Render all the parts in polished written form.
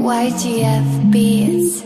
YGF Beats.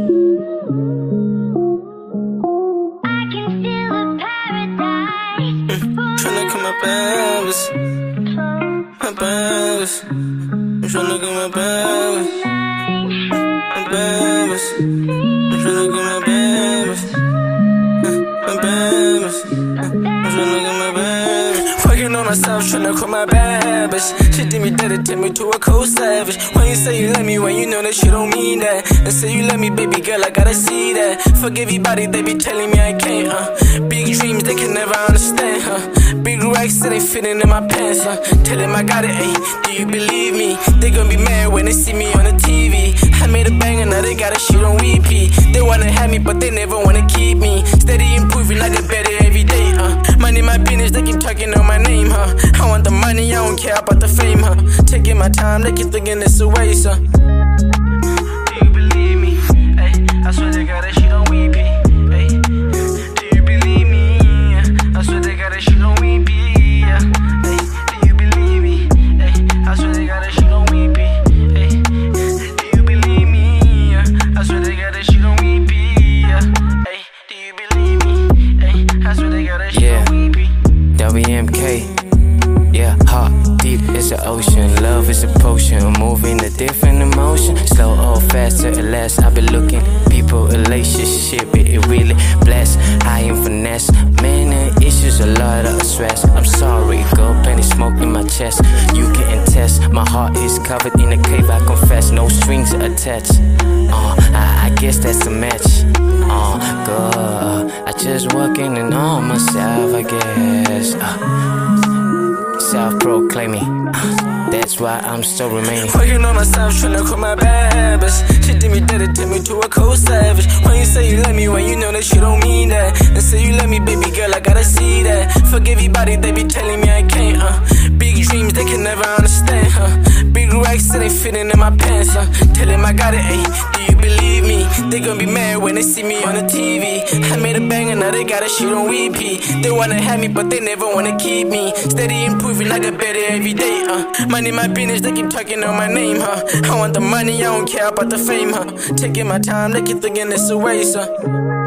Tryna get my bags, my bags. I'm tryna get my bags, my bags. I'm tryna get my bags, my bags. I'm tryna get my bags. Working on myself, tryna quit my bad bitch. She did me dirty, take me to a cold savage. When you say you love me, when you know that you don't mean that. And say you love me, baby girl, I gotta see that. Fuck everybody, they be telling me I can't, Big dreams, they can never understand, Big racks, they fitting in my pants, Tell them I got it, ayy, do you believe me? They gon' be mad when they see me on the TV. I made a banger, now they got a shit on repeat. They wanna have me, but they never wanna keep me. Steady improving, I get better every day, Money my business, they keep talking on my name, I want the money, I don't care about the fame, Taking my time, they keep thinking it's a waste, Do you believe me? Ay, I swear they got that shit on repeat. Ay, do you believe me? I swear they got that shit on repeat. Ay, do you believe me? Ay, I swear they got that shit on repeat. Ay, do you believe me? I swear they got that shit on repeat. Ay, do you believe me? Ay, I swear they got that shit on repeat. WMK, yeah, heart deep is the ocean. Love is a potion, moving a different emotion. Slow or fast to it last. I been looking, people, relationship, it really bless. I am finesse, man, the issues a lot of stress. I'm sorry, go plenty smoke in my chest. You can attest, my heart is covered in a cave. I confess, no strings attached. I guess that's a match. Good. I just working in on myself, I guess. Self-proclaiming, that's why I'm still remaining. Working on myself, tryna quit my bad bitch. She did me dirty, take me to a cold savage. When you say you love me, when you know that you don't mean that. And say you love me, baby girl, I gotta see that. Fuck everybody, they be telling me I can't, Big dreams, they can never understand, Big racks, they fitting in my pants, Tell them I got it, ayy, do you believe me? They gon' be mad when they see me on the TV. I made a banger, now they got a shit on repeat. They wanna have me, but they never wanna keep me. Steady improving, I get better every day, Money my business, they keep talking on my name, I want the money, I don't care about the fame, Taking my time, they keep thinking it's a waste,